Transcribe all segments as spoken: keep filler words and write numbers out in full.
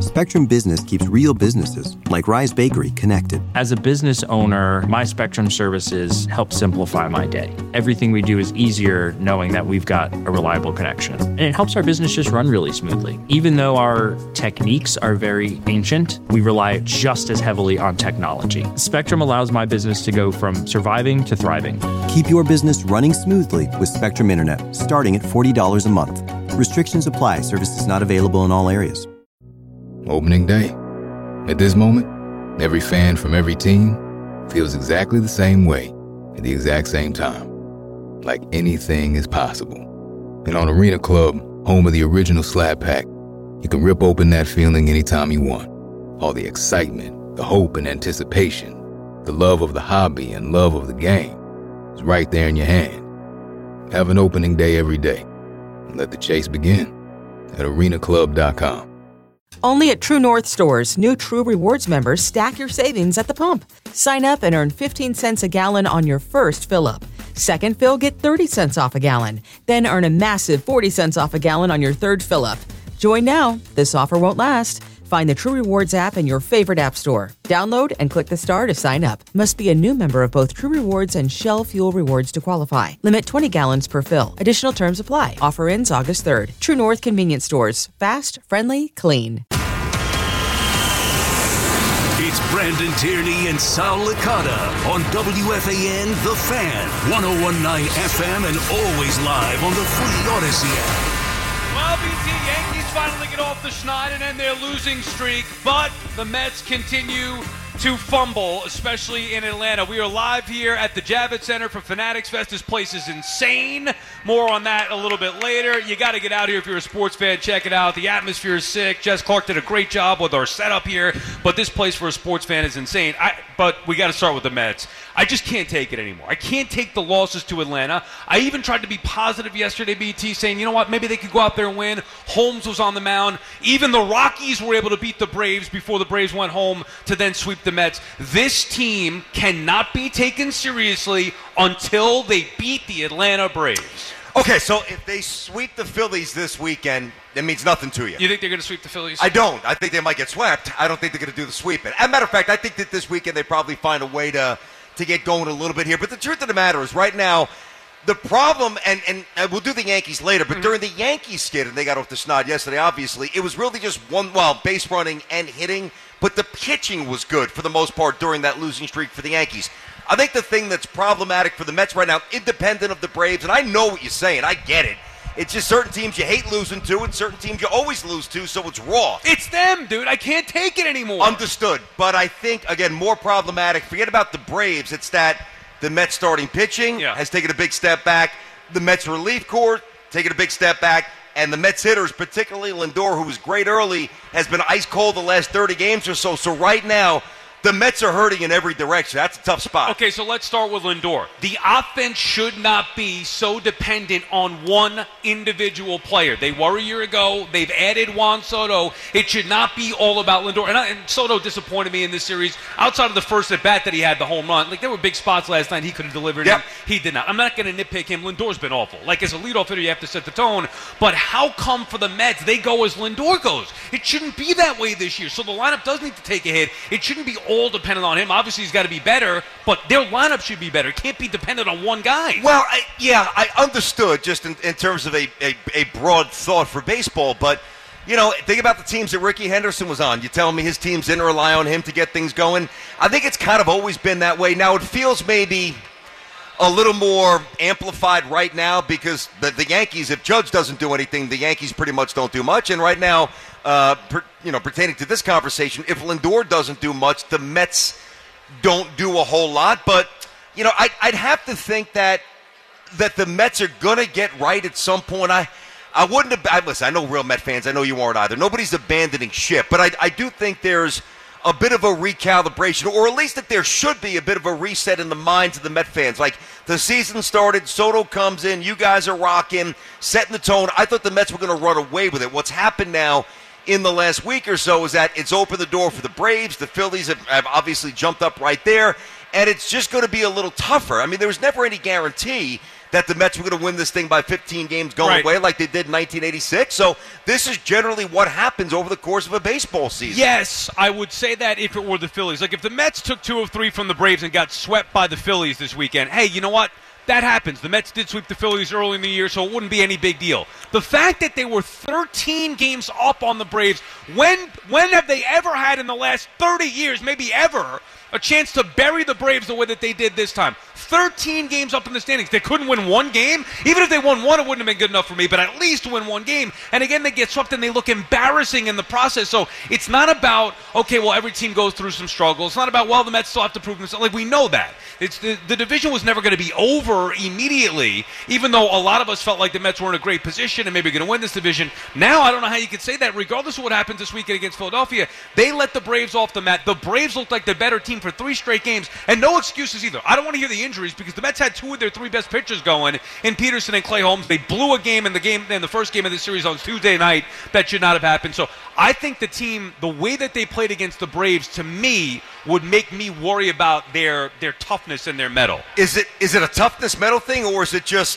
Spectrum Business keeps real businesses, like Rise Bakery, connected. As a business owner, my Spectrum services help simplify my day. Everything we do is easier knowing that we've got a reliable connection. And it helps our business just run really smoothly. Even though our techniques are very ancient, we rely just as heavily on technology. Spectrum allows my business to go from surviving to thriving. Keep your business running smoothly with Spectrum Internet, starting at forty dollars a month. Restrictions apply. Services not available in all areas. Opening day. At this moment, every fan from every team feels exactly the same way at the exact same time. Like anything is possible. And on Arena Club, home of the original Slap Pack, you can rip open that feeling anytime you want. All the excitement, the hope and anticipation, the love of the hobby and love of the game is right there in your hand. Have an opening day every day. And let the chase begin at arena club dot com. Only at True North stores, new True Rewards members stack your savings at the pump. Sign up and earn fifteen cents a gallon on your first fill-up. Second fill, get thirty cents off a gallon. Then earn a massive forty cents off a gallon on your third fill-up. Join now. This offer won't last. Find the True Rewards app in your favorite app store. Download and click the star to sign up. Must be a new member of both True Rewards and Shell Fuel Rewards to qualify. Limit twenty gallons per fill. Additional terms apply. Offer ends August third. True North Convenience Stores. Fast, friendly, clean. It's Brandon Tierney and Sal Licata on W F A N The Fan, one oh one point nine F M, and always live on the free Odyssey app. Well, B T, Yankees finally get off the schneid and end their losing streak, but the Mets continue to fumble, especially in Atlanta. We are live here at the Javits Center for Fanatics Fest. This place is insane. More on that a little bit later. You got to get out here if you're a sports fan. Check it out. The atmosphere is sick. Jess Clark did a great job with our setup here, but this place for a sports fan is insane. I, but we got to start with the Mets. I just can't take it anymore. I can't take the losses to Atlanta. I even tried to be positive yesterday, B T, saying, you know what, maybe they could go out there and win. Holmes was on the mound. Even the Rockies were able to beat the Braves before the Braves went home to then sweep the Mets. This team cannot be taken seriously until they beat the Atlanta Braves. Okay, so if they sweep the Phillies this weekend, it means nothing to you. You think they're going to sweep the Phillies? I don't. I think they might get swept. I don't think they're going to do the sweep. As a matter of fact, I think that this weekend they probably find a way to, to get going a little bit here. But the truth of the matter is right now, the problem, and, and, and we'll do the Yankees later, but mm-hmm. during the Yankees skid, and they got off the snod yesterday, obviously, it was really just one, well, base running and hitting, but the pitching was good for the most part during that losing streak for the Yankees. I think the thing that's problematic for the Mets right now, independent of the Braves, and I know what you're saying, I get it. It's just certain teams you hate losing to and certain teams you always lose to, so it's raw. It's them, dude. I can't take it anymore. Understood. But I think, again, more problematic, forget about the Braves, it's that the Mets starting pitching yeah. has taken a big step back. The Mets relief corps taken a big step back. And the Mets hitters, particularly Lindor, who was great early, has been ice cold the last thirty games or so. So right now, the Mets are hurting in every direction. That's a tough spot. Okay, so let's start with Lindor. The offense should not be so dependent on one individual player. They were a year ago. They've added Juan Soto. It should not be all about Lindor. And, I, and Soto disappointed me in this series. Outside of the first at-bat that he had, the home run, like there were big spots last night he could have delivered. Yep. Him. He did not. I'm not going to nitpick him. Lindor's been awful. Like as a leadoff hitter, you have to set the tone. But how come for the Mets, they go as Lindor goes? It shouldn't be that way this year. So the lineup does need to take a hit. It shouldn't be all dependent on him. Obviously, he's got to be better, but their lineup should be better. It can't be dependent on one guy. Well, I, yeah, I understood just in, in terms of a, a, a broad thought for baseball, but, you know, think about the teams that Ricky Henderson was on. You're telling me his teams didn't rely on him to get things going? I think it's kind of always been that way. Now, it feels maybe a little more amplified right now because the, the Yankees, if Judge doesn't do anything, the Yankees pretty much don't do much. And right now, uh, per, you know, pertaining to this conversation, if Lindor doesn't do much, the Mets don't do a whole lot. But, you know, I'd, I'd have to think that that the Mets are going to get right at some point. I I wouldn't have, I, listen, I know real Met fans, I know you aren't either. Nobody's abandoning ship, but I, I do think there's a bit of a recalibration, or at least that there should be a bit of a reset in the minds of the Met fans. Like, the season started, Soto comes in, you guys are rocking, setting the tone. I thought the Mets were going to run away with it. What's happened now in the last week or so is that it's opened the door for the Braves. The Phillies have, have obviously jumped up right there, and it's just going to be a little tougher. I mean, there was never any guarantee that the Mets were going to win this thing by fifteen games going Right. away like they did in nineteen eighty-six. So this is generally what happens over the course of a baseball season. Yes, I would say that if it were the Phillies. Like if the Mets took two of three from the Braves and got swept by the Phillies this weekend, hey, you know what? That happens. The Mets did sweep the Phillies early in the year, so it wouldn't be any big deal. The fact that they were thirteen games up on the Braves, when when have they ever had in the last thirty years, maybe ever, a chance to bury the Braves the way that they did this time? thirteen games up in the standings. They couldn't win one game. Even if they won one, it wouldn't have been good enough for me, but at least win one game. And again, they get swept and they look embarrassing in the process. So it's not about, okay, well, every team goes through some struggles. It's not about, well, the Mets still have to prove themselves. Like, we know that. It's the, the division was never going to be over immediately, even though a lot of us felt like the Mets were in a great position and maybe going to win this division. Now, I don't know how you could say that. Regardless of what happens this weekend against Philadelphia, they let the Braves off the mat. The Braves looked like the better team for three straight games, and no excuses either. I don't want to hear the injuries because the Mets had two of their three best pitchers going in Peterson and Clay Holmes. They blew a game in the game in the first game of the series on Tuesday night. That should not have happened. So I think the team, the way that they played against the Braves, to me, would make me worry about their their toughness and their mettle. Is it is it a toughness metal thing, or is it just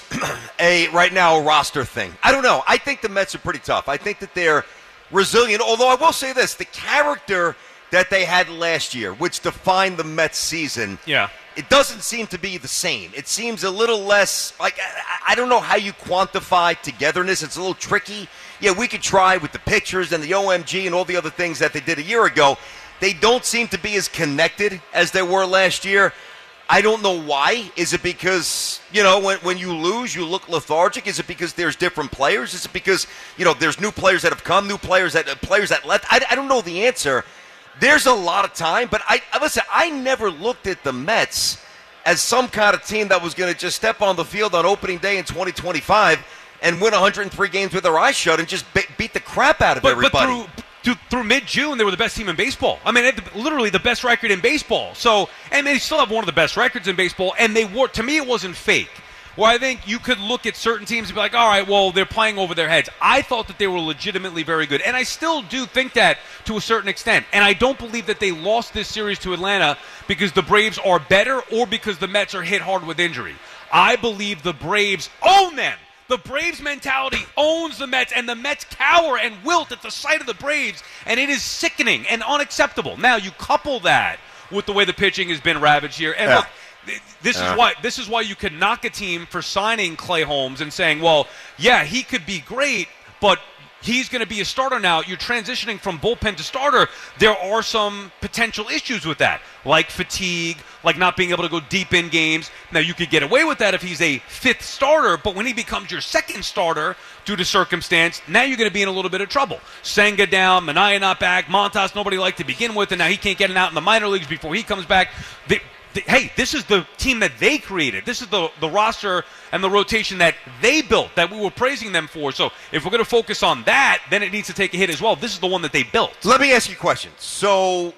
a right now a roster thing? I don't know. I think the Mets are pretty tough. I think that they're resilient. Although I will say this, the character that they had last year, which defined the Mets season, Yeah. it doesn't seem to be the same. It seems a little less, like, I, I don't know how you quantify togetherness. It's a little tricky. Yeah, we could try with the pictures and the O M G and all the other things that they did a year ago. They don't seem to be as connected as they were last year. I don't know why. Is it because, you know, when, when you lose, you look lethargic? Is it because there's different players? Is it because, you know, there's new players that have come, new players that uh, players that left? I, I don't know the answer. There's a lot of time, but I listen, I never looked at the Mets as some kind of team that was going to just step on the field on opening day in twenty twenty-five and win one hundred three games with their eyes shut and just be- beat the crap out of But, everybody. but through, through, through mid-June, they were the best team in baseball. I mean, they had literally the best record in baseball. So, and they still have one of the best records in baseball, and they were, to me, it wasn't fake. Well, I think you could look at certain teams and be like, all right, well, they're playing over their heads. I thought that they were legitimately very good, and I still do think that to a certain extent. And I don't believe that they lost this series to Atlanta because the Braves are better or because the Mets are hit hard with injury. I believe the Braves own them. The Braves mentality owns the Mets, and the Mets cower and wilt at the sight of the Braves, and it is sickening and unacceptable. Now, you couple that with the way the pitching has been ravaged here, and Yeah. look, This is why this is why you could knock a team for signing Clay Holmes and saying, well, yeah, he could be great, but he's going to be a starter now. You're transitioning from bullpen to starter. There are some potential issues with that, like fatigue, like not being able to go deep in games. Now, you could get away with that if he's a fifth starter, but when he becomes your second starter due to circumstance, now you're going to be in a little bit of trouble. Senga down, Minaya not back, Montas nobody liked to begin with, and now he can't get it out in the minor leagues before he comes back. They, Hey, this is the team that they created. This is the, the roster and the rotation that they built, that we were praising them for. So if we're going to focus on that, then it needs to take a hit as well. This is the one that they built. Let me ask you a question. So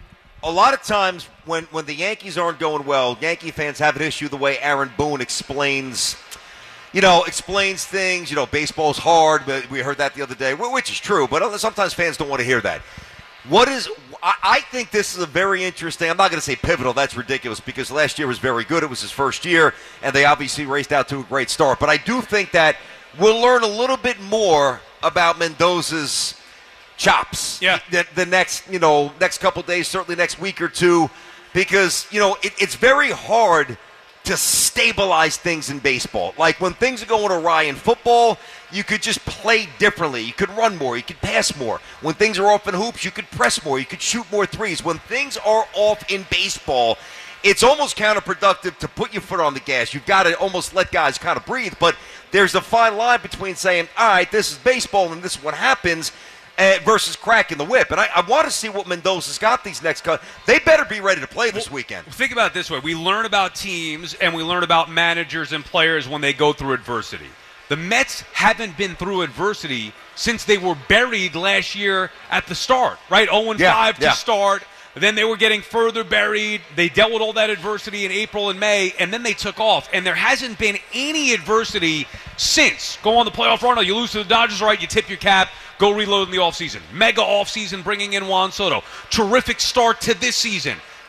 a lot of times when, when the Yankees aren't going well, Yankee fans have an issue the way Aaron Boone explains, you know, explains things. You know, baseball's hard, but we heard that the other day, which is true, but sometimes fans don't want to hear that. What is I, I think this is a very interesting, I'm not going to say pivotal, that's ridiculous, because last year was very good. It was his first year, and they obviously raced out to a great start. But I do think that we'll learn a little bit more about Mendoza's chops Yeah. the, the next, you know, next couple of days, certainly next week or two, because, you know, it, it's very hard to stabilize things in baseball. Like when things are going awry in football, you could just play differently. You could run more. You could pass more. When things are off in hoops, you could press more. You could shoot more threes. When things are off in baseball, it's almost counterproductive to put your foot on the gas. You've got to almost let guys kind of breathe. But there's a fine line between saying, all right, this is baseball and this is what happens, Uh, versus cracking the whip. And I, I want to see what Mendoza's got these next couple. They better be ready to play this well, weekend. Think about it this way. We learn about teams and we learn about managers and players when they go through adversity. The Mets haven't been through adversity since they were buried last year at the start, right? oh and five yeah, yeah. to start. Then they were getting further buried. They dealt with all that adversity in April and May, and then they took off. And there hasn't been any adversity since. Go on the playoff run, or you lose to the Dodgers, right? You tip your cap, go reload in the offseason. Mega offseason bringing in Juan Soto. Terrific start to this season.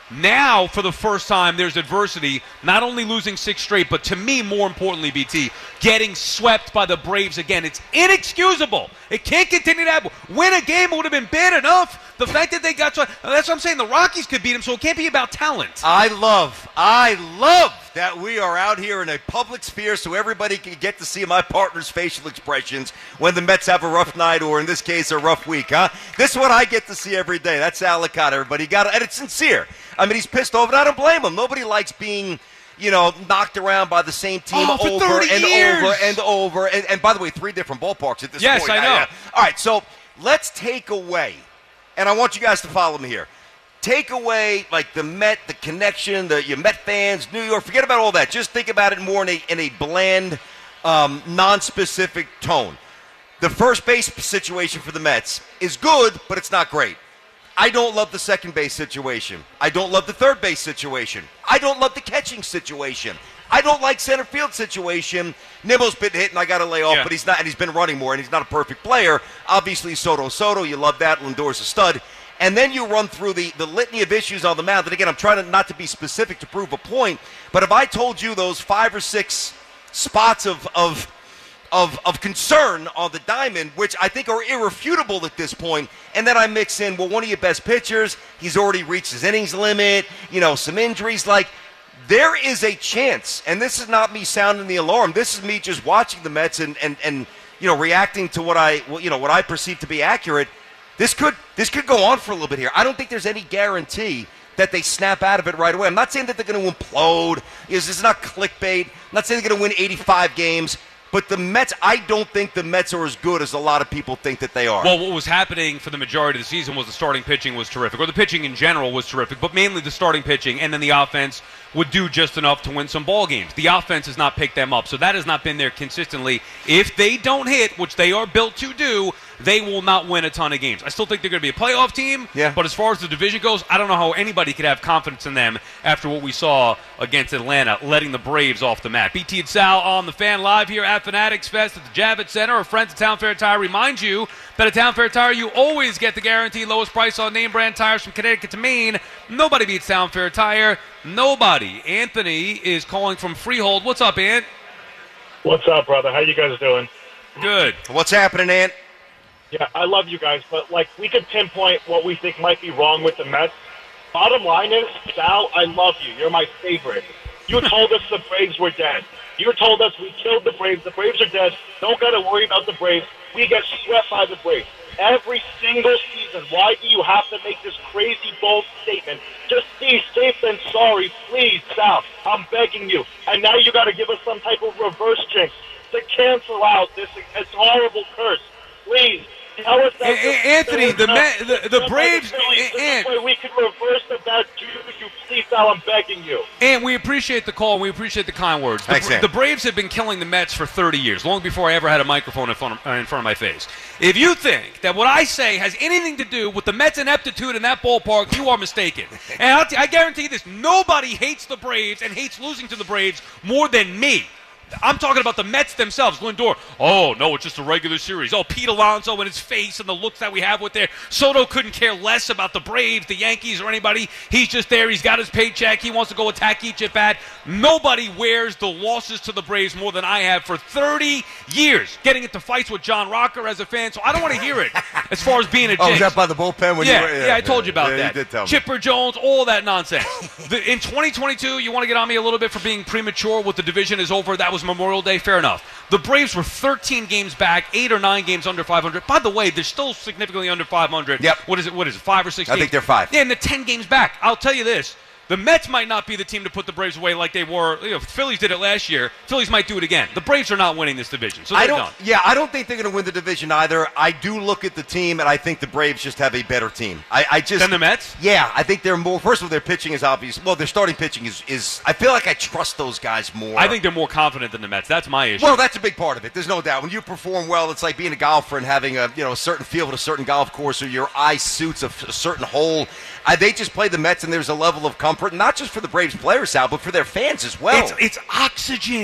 Now, for the first time, there's adversity, not only losing six straight, but to me, more importantly, B T, getting swept by the Braves again. It's inexcusable. It can't continue to happen. Win a game would have been bad enough. The fact that they got swept, that's what I'm saying. The Rockies could beat them, so it can't be about talent. I love, I love that we are out here in a public sphere so everybody can get to see my partner's facial expressions when the Mets have a rough night or, in this case, a rough week, huh? This is what I get to see every day. That's Sal Licata, everybody. Got it, and it's sincere. I mean, he's pissed off, and I don't blame him. Nobody likes being, you know, knocked around by the same team oh, for over thirty and years. over and over. And, and by the way, three different ballparks at this yes, point. Yes, I know. Yeah. All right, so let's take away, and I want you guys to follow me here. Take away, like, the Met, the connection, the your Met fans, New York. Forget about all that. Just think about it more in a, in a bland, um, non-specific tone. The first base situation for the Mets is good, but it's not great. I don't love the second base situation. I don't love the third base situation. I don't love the catching situation. I don't like center field situation. Nimmo's been hit, and I got to lay off, yeah. but he's not, and he's been running more, and he's not a perfect player. Obviously, Soto, Soto, you love that. Lindor's a stud. And then you run through the, the litany of issues on the mound. And again, I'm trying to, not to be specific to prove a point, but if I told you those five or six spots of of Of, of concern on the diamond, which I think are irrefutable at this point, and then I mix in, well, one of your best pitchers, he's already reached his innings limit, you know, some injuries, like, there is a chance, and this is not me sounding the alarm, this is me just watching the Mets and, and, and you know, reacting to what I, you know, what I perceive to be accurate. This could, this could go on for a little bit here. I don't think there's any guarantee that they snap out of it right away. I'm not saying that they're going to implode. This is not clickbait. I'm not saying they're going to win eighty-five games. But the Mets, I don't think the Mets are as good as a lot of people think that they are. Well, what was happening for the majority of the season was the starting pitching was terrific, or the pitching in general was terrific, but mainly the starting pitching, and then the offense would do just enough to win some ball games. The offense has not picked them up, so that has not been there consistently. If they don't hit, which they are built to do, they will not win a ton of games. I still think they're going to be a playoff team, yeah. But as far as the division goes, I don't know how anybody could have confidence in them after what we saw against Atlanta, letting the Braves off the mat. B T and Sal on the Fan live here at Fanatics Fest at the Javits Center. Our friends at Town Fair Tire remind you that at Town Fair Tire you always get the guaranteed lowest price on name brand tires from Connecticut to Maine. Nobody beats Town Fair Tire. Nobody. Anthony is calling from Freehold. What's up, Ant? What's up, brother? How you guys doing? Good. What's happening, Ant? Yeah, I love you guys, but, like, we could pinpoint what we think might be wrong with the Mets. Bottom line is, Sal, I love you. You're my favorite. You told us the Braves were dead. You told us we killed the Braves. The Braves are dead. Don't got to worry about the Braves. We get swept by the Braves. Every single season, why do you have to make this crazy, bold statement? Just be safe than sorry. Please, Sal, I'm begging you. And now you got to give us some type of reverse jinx to cancel out this, this horrible curse. Please. Tell us that a- Anthony, the, Ma- the, the Braves, and we can reverse the bad juju. Please, Sal, I'm begging you. And we appreciate the call, and we appreciate the kind words. The, Thanks, the Braves have been killing the Mets for thirty years, long before I ever had a microphone in front, of, uh, in front of my face. If you think that what I say has anything to do with the Mets' ineptitude in that ballpark, you are mistaken. And I'll t- I guarantee you this, nobody hates the Braves and hates losing to the Braves more than me. I'm talking about the Mets themselves. Lindor, oh, no, it's just a regular series. Oh, Pete Alonso and his face and the looks that we have with there. Soto couldn't care less about the Braves, the Yankees, or anybody. He's just there. He's got his paycheck. He wants to go attack each at bat. Nobody wears the losses to the Braves more than I have for thirty years, getting into fights with John Rocker as a fan. So I don't want to hear it as far as being a jinx. Oh, was that by the bullpen? When yeah, you were, yeah, yeah, I told you about yeah, that. You did tell me. Chipper Jones, all that nonsense. the, in twenty twenty-two, you want to get on me a little bit for being premature with the division is over. That was Memorial Day. Fair enough. The Braves were thirteen games back, eight or nine games under five hundred. By the way, they're still significantly under five hundred. Yep. What is it? What is it? Five or six? I games? think they're five. Yeah, and the ten games back. I'll tell you this. The Mets might not be the team to put the Braves away like they were. You know, Phillies did it last year. Phillies might do it again. The Braves are not winning this division, so they're I don't. done. Yeah, I don't think they're going to win the division either. I do look at the team, and I think the Braves just have a better team. I, I just Than the Mets? Yeah, I think they're more. First of all, their pitching is obvious. Well, their starting pitching is. is I feel like I trust those guys more. I think they're more confident than the Mets. That's my issue. Well, that's a big part of it. There's no doubt. When you perform well, it's like being a golfer and having a you know a certain field at a certain golf course, or your eye suits a, a certain hole. I, they just play the Mets, and there's a level of comfort, not just for the Braves players, Sal, but for their fans as well. It's, it's oxygen.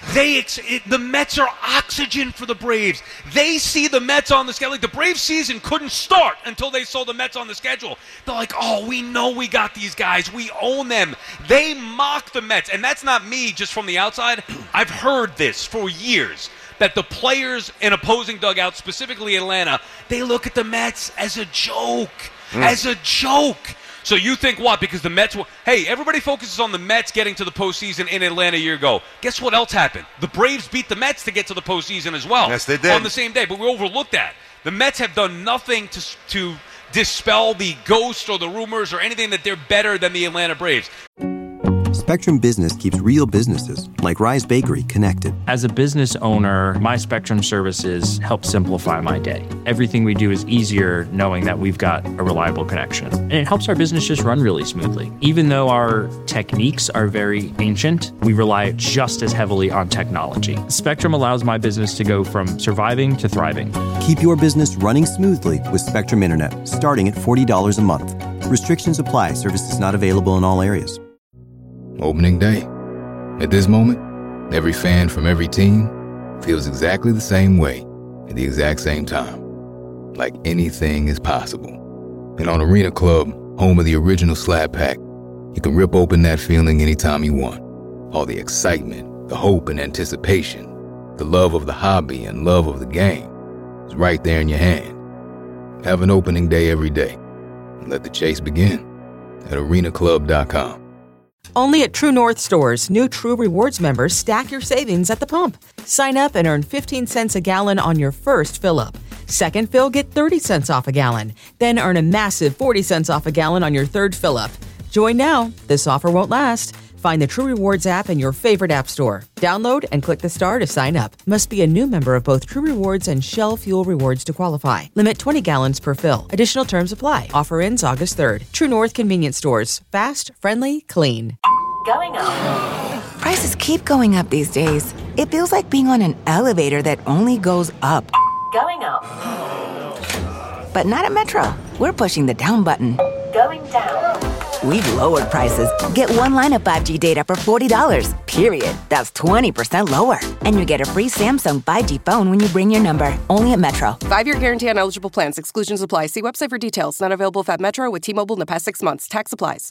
They ex- it, the Mets are oxygen for the Braves. They see the Mets on the schedule. Like the Braves season couldn't start until they saw the Mets on the schedule. They're like, oh, we know we got these guys. We own them. They mock the Mets. And that's not me just from the outside. I've heard this for years, that the players in opposing dugouts, specifically Atlanta, they look at the Mets as a joke. Mm. As a joke. So you think what? Because the Mets will... Hey, everybody focuses on the Mets getting to the postseason in Atlanta a year ago. Guess what else happened? The Braves beat the Mets to get to the postseason as well. Yes, they did. On the same day, but we overlooked that. The Mets have done nothing to to dispel the ghost or the rumors or anything that they're better than the Atlanta Braves. Spectrum Business keeps real businesses, like Rise Bakery, connected. As a business owner, my Spectrum services help simplify my day. Everything we do is easier knowing that we've got a reliable connection. And it helps our business just run really smoothly. Even though our techniques are very ancient, we rely just as heavily on technology. Spectrum allows my business to go from surviving to thriving. Keep your business running smoothly with Spectrum Internet, starting at forty dollars a month. Restrictions apply. Services not available in all areas. Opening day. At this moment, every fan from every team feels exactly the same way at the exact same time. Like anything is possible. And on Arena Club, home of the original Slab Pack, you can rip open that feeling anytime you want. All the excitement, the hope and anticipation, the love of the hobby and love of the game is right there in your hand. Have an opening day every day and let the chase begin at arena club dot com. Only at True North stores, new True Rewards members stack your savings at the pump. Sign up and earn fifteen cents a gallon on your first fill-up. Second fill, get thirty cents off a gallon. Then earn a massive forty cents off a gallon on your third fill-up. Join now. This offer won't last. Find the True Rewards app in your favorite app store. Download and click the star to sign up. Must be a new member of both True Rewards and Shell Fuel Rewards to qualify. Limit twenty gallons per fill. Additional terms apply. Offer ends August third. True North Convenience Stores. Fast, friendly, clean. Going up. Prices keep going up these days. It feels like being on an elevator that only goes up. Going up. But not at Metro. We're pushing the down button. Going down. We've lowered prices. Get one line of five G data for forty dollars, period. That's twenty percent lower. And you get a free Samsung five G phone when you bring your number. Only at Metro. Five-year guarantee on eligible plans. Exclusions apply. See website for details. Not available at Metro with T-Mobile in the past six months. Tax applies.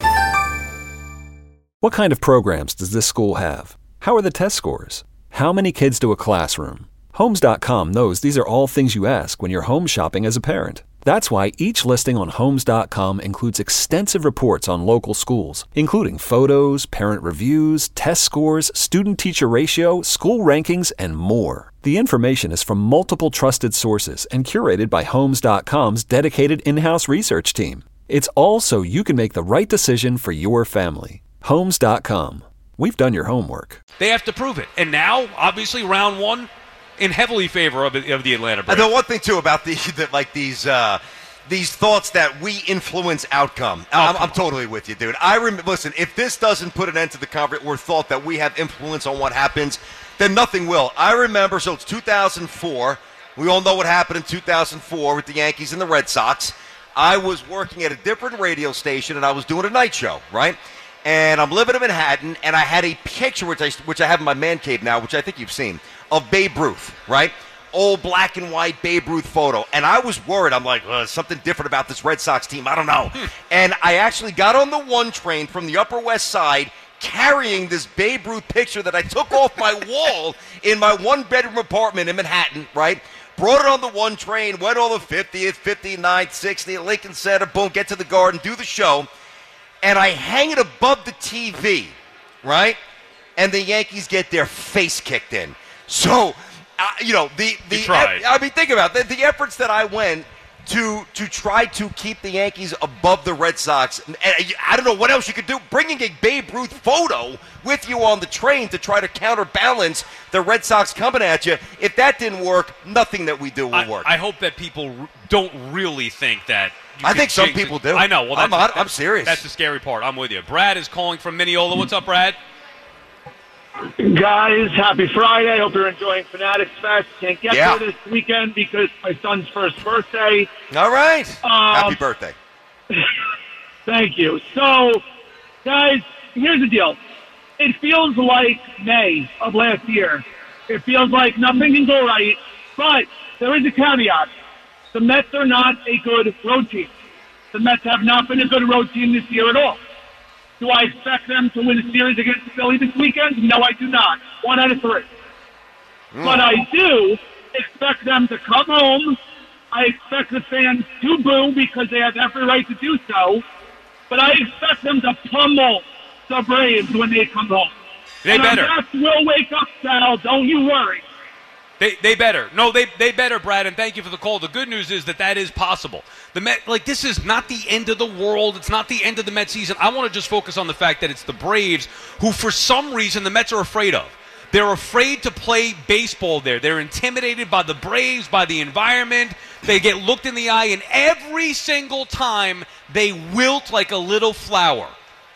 What kind of programs does this school have? How are the test scores? How many kids do a classroom? Homes dot com knows these are all things you ask when you're home shopping as a parent. That's why each listing on Homes dot com includes extensive reports on local schools, including photos, parent reviews, test scores, student-teacher ratio, school rankings, and more. The information is from multiple trusted sources and curated by Homes dot com's dedicated in-house research team. It's all so you can make the right decision for your family. Homes dot com. We've done your homework. They have to prove it. And now, obviously, round one in heavily favor of, of the Atlanta Braves. And the one thing, too, about the, the like these uh, these thoughts that we influence outcome. Oh, I'm, I'm totally with you, dude. I rem- Listen, if this doesn't put an end to the conference or thought that we have influence on what happens, then nothing will. I remember, so it's two thousand four. We all know what happened in two thousand four with the Yankees and the Red Sox. I was working at a different radio station, and I was doing a night show, right? And I'm living in Manhattan, and I had a picture, which I, which I have in my man cave now, which I think you've seen, of Babe Ruth, right? Old black and white Babe Ruth photo. And I was worried. I'm like, uh, something different about this Red Sox team. I don't know. Hmm. And I actually got on the one train from the Upper West Side carrying this Babe Ruth picture that I took off my wall in my one-bedroom apartment in Manhattan, right? Brought it on the one train, went all the fiftieth, fifty-ninth, sixtieth, Lincoln Center, boom, get to the Garden, do the show. And I hang it above the T V, right? And the Yankees get their face kicked in. So, uh, you know, the the you tried. I mean, think about it. The, the efforts that I went to to try to keep the Yankees above the Red Sox. And I don't know what else you could do. Bringing a Babe Ruth photo with you on the train to try to counterbalance the Red Sox coming at you. If that didn't work, nothing that we do will I, work. I hope that people r- don't really think that. You I think some jinx people it. do. I know. Well, that's, I'm, not, that's, I'm serious. That's the scary part. I'm with you. Brad is calling from Mineola. What's up, Brad? Guys, happy Friday. Hope you're enjoying Fanatics Fest. Can't get Yeah. there this weekend because it's my son's first birthday. All right. Um, Happy birthday. Thank you. So, guys, here's the deal. it feels like May of last year. It feels like nothing can go right, but there is a caveat. The Mets are not a good road team. The Mets have not been a good road team this year at all. Do I expect them to win a series against Philly this weekend? No, I do not. One out of three. Mm. But I do expect them to come home. I expect the fans to boo because they have every right to do so. But I expect them to pummel the Braves when they come home. They and better. Our Mets will wake up, Sal. Don't you worry. They they better. No, they they better, Brad, and thank you for the call. The good news is that that is possible. The Met, like, this is not the end of the world. It's not the end of the Mets season. I want to just focus on the fact that it's the Braves who, for some reason, the Mets are afraid of. They're afraid to play baseball there. They're intimidated by the Braves, by the environment. They get looked in the eye, and every single time they wilt like a little flower.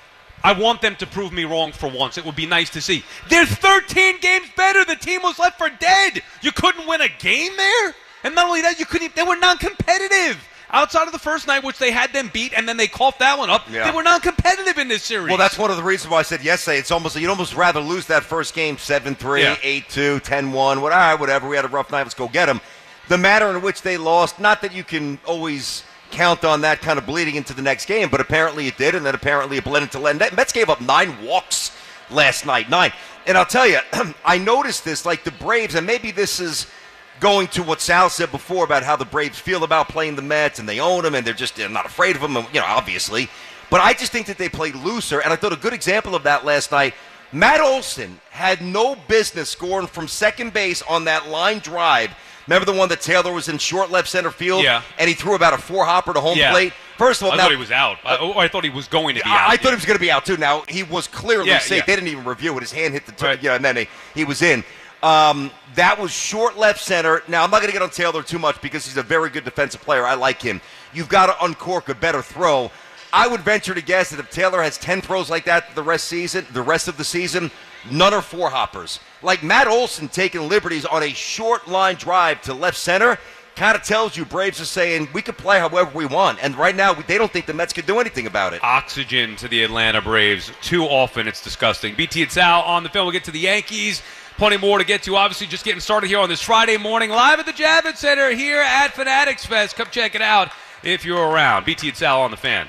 I want them to prove me wrong for once. It would be nice to see. They're thirteen games better. The team was left for dead. You couldn't win a game there? And not only that, you couldn't. They were non-competitive. Outside of the first night, which they had them beat, and then they coughed that one up, yeah. They were non-competitive in this series. Well, that's one of the reasons why I said yesterday. It's almost you'd almost rather lose that first game seven three, yeah. eight two, ten one, what, all right, whatever. We had a rough night. Let's go get them. The manner in which they lost, not that you can always count on that kind of bleeding into the next game, but apparently it did, and then apparently it bled into Len. Mets gave up nine walks last night, nine. And I'll tell you, I noticed this, like the Braves, and maybe this is going to what Sal said before about how the Braves feel about playing the Mets, and they own them, and they're just they're not afraid of them, you know, obviously. But I just think that they played looser, and I thought a good example of that last night, Matt Olson had no business scoring from second base on that line drive. Remember the one that Taylor was in short left center field? Yeah. And he threw about a four-hopper to home yeah. plate? First of all, I now, thought he was out. I, oh, I thought he was going to be I, out. I thought yeah. he was going to be out, too. Now, he was clearly yeah, safe. Yeah. They didn't even review it. His hand hit the t- right. yeah, and then he, he was in. Um, that was short left center. Now, I'm not going to get on Taylor too much because he's a very good defensive player. I like him. You've got to uncork a better throw. I would venture to guess that if Taylor has ten throws like that the rest season, the rest of the season, none are four hoppers. Like Matt Olson taking liberties on a short line drive to left center kind of tells you Braves are saying we can play however we want. And right now, they don't think the Mets could do anything about it. Oxygen to the Atlanta Braves. Too often, it's disgusting. B T and Sal on the film. We'll get to the Yankees. Plenty more to get to. Obviously, just getting started here on this Friday morning. Live at the Javits Center here at Fanatics Fest. Come check it out if you're around. B T and Sal on the fan.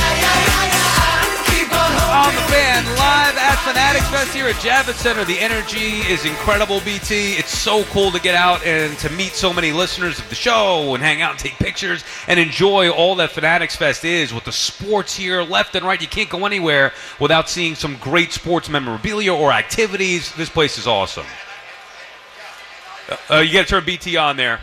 On the fan, live at Fanatics Fest here at Javits Center. The energy is incredible, B T. It's so cool to get out and to meet so many listeners of the show and hang out and take pictures and enjoy all that Fanatics Fest is with the sports here left and right. You can't go anywhere without seeing some great sports memorabilia or activities. This place is awesome. Uh, you got to turn B T on there.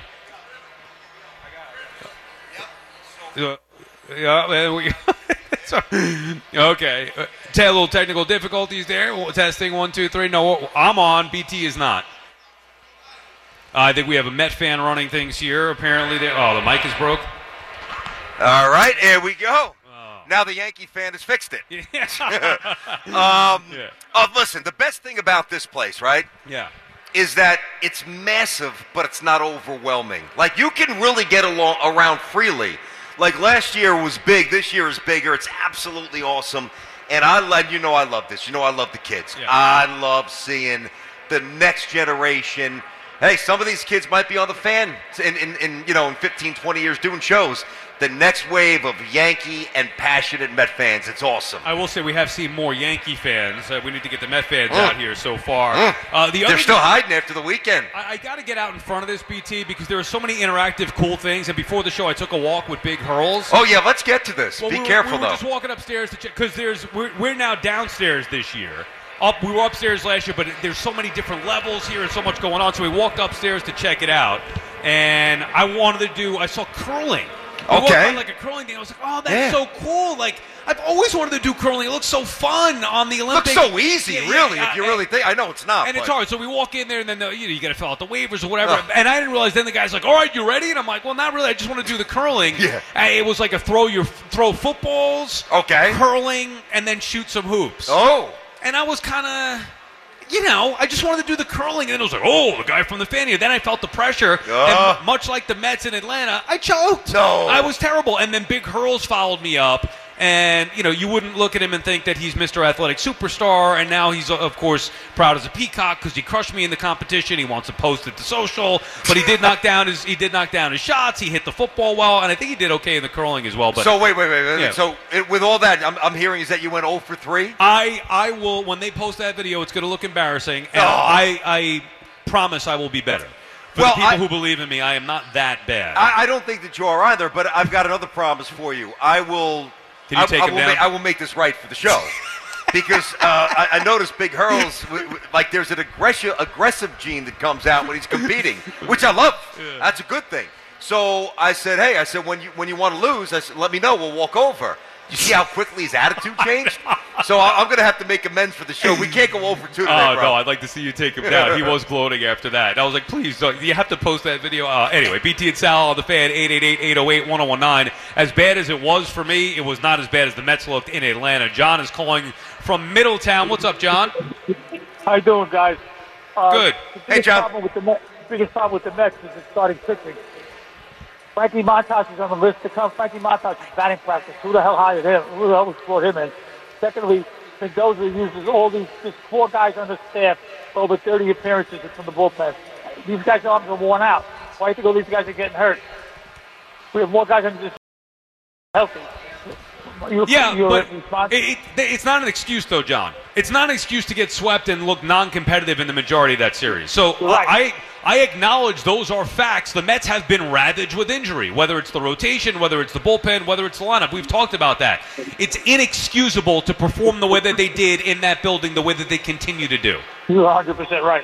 Uh, yeah, we So, okay. Uh, a little technical difficulties there. Testing one, two, three. No, I'm on. B T is not. Uh, I think we have a Met fan running things here. Apparently, they, oh, the mic is broke. All right, here we go. Oh. Now the Yankee fan has fixed it. Yeah. um, yeah. Uh, listen, the best thing about this place, right? Yeah. Is that it's massive, but it's not overwhelming. Like, you can really get along around freely. Like, last year was big. This year is bigger. It's absolutely awesome. And I love, you know I love this. You know I love the kids. Yeah. I love seeing the next generation. Hey, some of these kids might be on the fan in, in, in you know, in fifteen, twenty years doing shows. The next wave of Yankee and passionate Met fans. It's awesome. I will say we have seen more Yankee fans. Uh, we need to get the Met fans mm. out here so far. Mm. Uh, the They're other still thing, hiding after the weekend. I, I got to get out in front of this, B T, because there are so many interactive, cool things. And before the show, I took a walk with Big Hurls. Oh, yeah, let's get to this. Well, Be we were, careful, we were though. just walking upstairs to check, because there's we're, we're now downstairs this year. Up, we were upstairs last year, but there's so many different levels here and so much going on. So we walked upstairs to check it out, and I wanted to do. I saw curling. I walked by like a curling thing. I was like, oh, that's yeah. so cool. Like, I've always wanted to do curling. It looks so fun on the Olympic. It looks so easy, yeah, really, yeah, if you and, really think. I know it's not. And but. it's hard. So we walk in there, and then the, you know you got to fill out the waivers or whatever. Oh. And I didn't realize. Then the guy's like, all right, you ready? And I'm like, well, not really. I just want to do the curling. Yeah. And it was like a throw your throw footballs, okay, curling, and then shoot some hoops. Oh. And I was kind of. You know, I just wanted to do the curling, and then it was like, oh, the guy from the fan here. Then I felt the pressure, uh, and much like the Mets in Atlanta, I choked. No. I was terrible. And then Big Hurls followed me up, And, you know, you wouldn't look at him and think that he's Mister Athletic Superstar, and now he's, of course, proud as a peacock because he crushed me in the competition. He wants to post it to social, but he did knock down his he did knock down his shots. He hit the football well, and I think he did okay in the curling as well. But so wait, wait, wait. wait. Yeah. So it, with all that, I'm, I'm hearing is that you went oh for three? I, I will, when they post that video, it's going to look embarrassing, and Oh. I, I promise I will be better. For Well, the people I- who believe in me, I am not that bad. I, I don't think that you are either, but I've got another promise for you. I will. Can you I, take I him will down? ma- I will make this right for the show. Because uh, I, I noticed Big Hurls, w- w- like there's an aggressive, aggressive gene that comes out when he's competing, which I love. Yeah. That's a good thing. So I said, hey, I said, when you when you want to lose, I said, let me know. We'll walk over. You see how quickly his attitude changed? So I, I'm going to have to make amends for the show. We can't go over two today, Oh, bro. no, I'd like to see you take him down. He was gloating after that. I was like, please, don't, you have to post that video. Uh, anyway, B T and Sal on the Fan, eight eight eight, eight oh eight, one oh one nine. As bad as it was for me, it was not as bad as the Mets looked in Atlanta. John is calling from Middletown. What's up, John? How you doing, guys? Uh, Good. the Hey, biggest John. Problem with the Mets, biggest problem with the Mets is the starting pitching. Frankie Montas is on the list to come. Frankie Montas is batting practice. Who the hell hired him? Who the hell was brought him in? Secondly, Mendoza uses all these just four guys on the staff for over thirty appearances from the bullpen. These guys' arms are worn out. Why do you think all these guys are getting hurt? We have more guys on this healthy. You, Yeah, you're but responsible. it, it, it's not an excuse, though, John. It's not an excuse to get swept and look non-competitive in the majority of that series. So Right. I, I acknowledge those are facts. The Mets have been ravaged with injury, whether it's the rotation, whether it's the bullpen, whether it's the lineup. We've talked about that. It's inexcusable to perform the way that they did in that building, the way that they continue to do. You're one hundred percent right.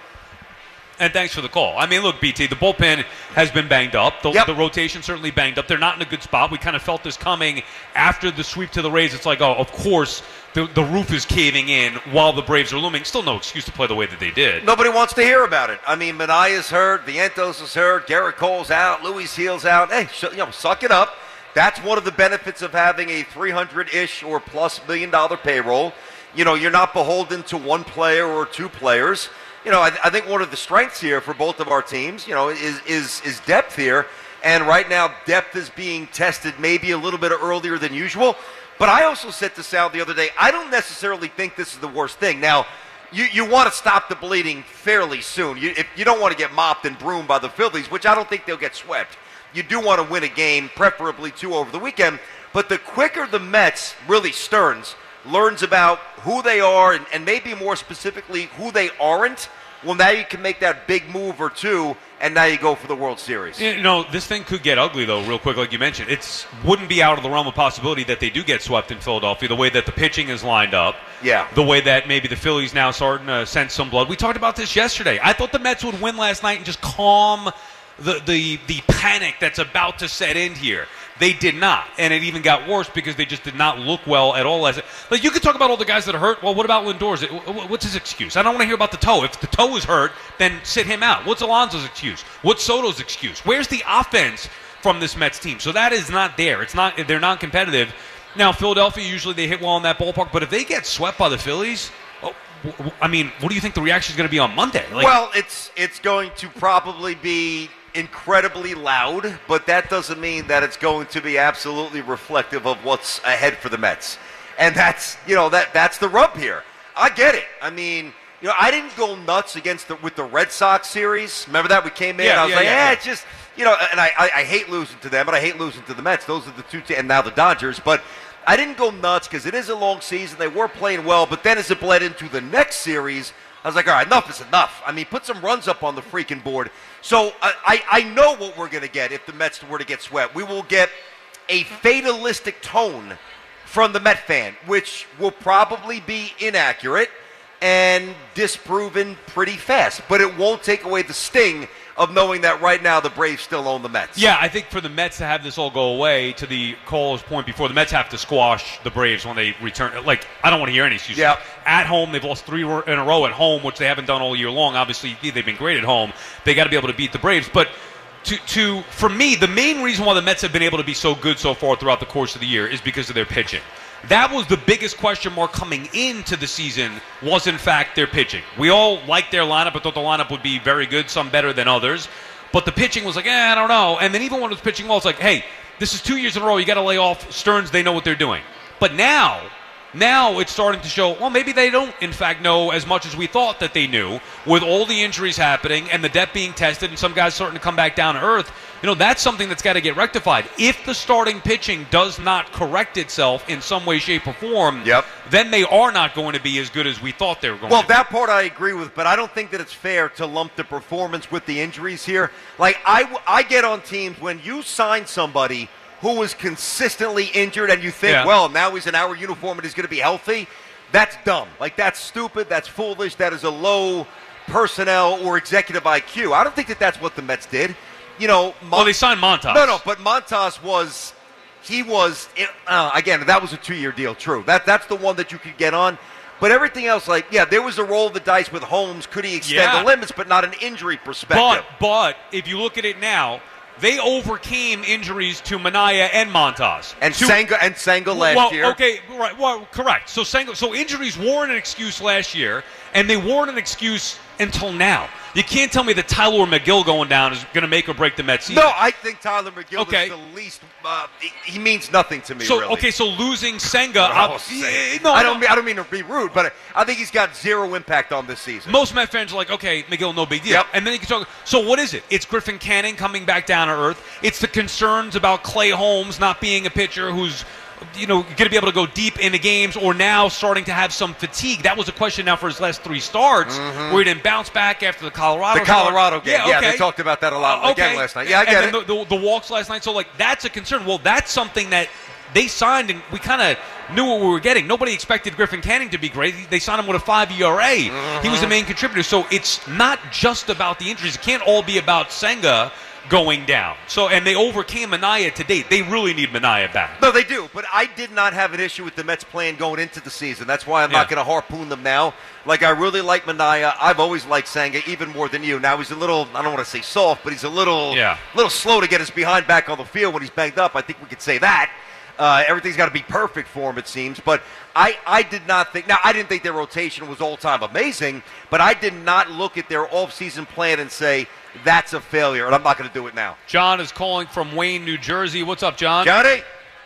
And thanks for the call. I mean, look, B T, the bullpen has been banged up. The, Yep. the rotation certainly banged up. They're not in a good spot. We kind of felt this coming after the sweep to the Rays. It's like, oh, of course, the, the roof is caving in while the Braves are looming. Still no excuse to play the way that they did. Nobody wants to hear about it. I mean, Manaya's hurt, Vientos is hurt, Garrett Cole's out, Luis Heal's out. Hey, sh- you know, suck it up. That's one of the benefits of having a three hundred-ish or plus million dollar payroll. You know, you're not beholden to one player or two players. You know, I, I think one of the strengths here for both of our teams, you know, is is is depth here. And right now, depth is being tested maybe a little bit earlier than usual. But I also said to Sal the other day, I don't necessarily think this is the worst thing. Now, you, you want to stop the bleeding fairly soon. You, if you don't want to get mopped and broomed by the Phillies, which I don't think they'll get swept. You do want to win a game, preferably two over the weekend. But the quicker the Mets, really Stearns, learns about who they are and, and maybe more specifically who they aren't, well, now you can make that big move or two, and now you go for the World Series. You know, this thing could get ugly, though, real quick, like you mentioned. It wouldn't be out of the realm of possibility that they do get swept in Philadelphia, the way that the pitching is lined up. Yeah. The way that maybe the Phillies now starting to sense some blood. We talked about this yesterday. I thought the Mets would win last night and just calm the, the, the panic that's about to set in here. They did not, and it even got worse because they just did not look well at all. As it, like you could talk about all the guys that are hurt. Well, what about Lindor's? What's his excuse? I don't want to hear about the toe. If the toe is hurt, then sit him out. What's Alonso's excuse? What's Soto's excuse? Where's the offense from this Mets team? So that is not there. It's not. They're non-competitive. Now, Philadelphia usually they hit well in that ballpark, but if they get swept by the Phillies, oh, I mean, what do you think the reaction is going to be on Monday? Like, well, it's it's going to probably be incredibly loud, but that doesn't mean that it's going to be absolutely reflective of what's ahead for the Mets. And that's, you know, that that's the rub here. I get it. I mean, you know, I didn't go nuts against the, with the Red Sox series. Remember that? We came in, Yeah, I was yeah, like, yeah, eh, yeah. it's just, you know, and I, I, I hate losing to them, but I hate losing to the Mets. Those are the two, te- and now the Dodgers. But I didn't go nuts because it is a long season. They were playing well, but then as it bled into the next series, I was like, all right, enough is enough. I mean, put some runs up on the freaking board. So I, I, I know what we're going to get if the Mets were to get swept. We will get a fatalistic tone from the Met fan, which will probably be inaccurate and disproven pretty fast. But it won't take away the sting of knowing that right now the Braves still own the Mets. Yeah, I think for the Mets to have this all go away, to the caller's point before, the Mets have to squash the Braves when they return. Like, I don't want to hear any excuses. Yeah. At home, they've lost three in a row at home, which they haven't done all year long. Obviously, they've been great at home. They got to be able to beat the Braves. But to, to for me, the main reason why the Mets have been able to be so good so far throughout the course of the year is because of their pitching. That was the biggest question mark coming into the season was, in fact, their pitching. We all liked their lineup. I thought the lineup would be very good, some better than others. But the pitching was like, eh, I don't know. And then even when it was pitching well, it's like, hey, this is two years in a row. You got to lay off Stearns. They know what they're doing. But now, now it's starting to show, well, maybe they don't, in fact, know as much as we thought that they knew with all the injuries happening and the depth being tested and some guys starting to come back down to earth. You know, that's something that's got to get rectified. If the starting pitching does not correct itself in some way, shape, or form, yep. then they are not going to be as good as we thought they were going well, to be. Well, that part I agree with, but I don't think that it's fair to lump the performance with the injuries here. Like, I, I get on teams when you sign somebody who was consistently injured and you think, yeah. well, now he's in our uniform and he's going to be healthy, that's dumb. Like, that's stupid, that's foolish, that is a low personnel or executive I Q. I don't think that that's what the Mets did. You know, Mon- well, they signed Montas. No, no, but Montas was, he was, uh, again, that was a two-year deal, true. That That's the one that you could get on. But everything else, like, yeah, there was a roll of the dice with Holmes. Could he extend yeah. the limits, but not an injury perspective? But, but, if you look at it now, they overcame injuries to Minaya and Montas. And to, Senga and Senga last well, year. Okay, right, well, correct. So Senga, so injuries weren't an excuse last year, and they weren't an excuse until now. You can't tell me that Tyler McGill going down is going to make or break the Mets season. No, I think Tyler McGill okay. is the least. Uh, he, he means nothing to me. So really. okay, so losing Senga. Oh, uh, say no, I don't no. mean I don't mean to be rude, but I think he's got zero impact on this season. Most Met fans are like, okay, McGill, no big deal. Yep. And then you can talk. So what is it? It's Griffin Canning coming back down to earth. It's the concerns about Clay Holmes not being a pitcher who's, you know, going to be able to go deep into games, or now starting to have some fatigue. That was a question now for his last three starts, mm-hmm. where he didn't bounce back after the Colorado The Colorado start. game, yeah, yeah, okay. they talked about that a lot uh, again okay. last night. Yeah, I get and it. Then the, the, the walks last night, so, like, that's a concern. Well, that's something that they signed, and we kind of knew what we were getting. Nobody expected Griffin Canning to be great. They signed him with a five E R A. Mm-hmm. He was the main contributor. So it's not just about the injuries. It can't all be about Senga going down. So, and they overcame Minaya to date. They really need Minaya back. No, they do. But I did not have an issue with the Mets plan going into the season. That's why I'm yeah. not going to harpoon them now. Like, I really like Minaya. I've always liked Senga even more than you. Now he's a little, I don't want to say soft, but he's a little, yeah. little slow to get his behind back on the field when he's banged up. I think we could say that. Uh, everything's got to be perfect for him, it seems. But I, I did not think – now, I didn't think their rotation was all-time amazing, but I did not look at their off-season plan and say – that's a failure, and I'm not going to do it now. John is calling from Wayne, New Jersey. What's up, John? Johnny?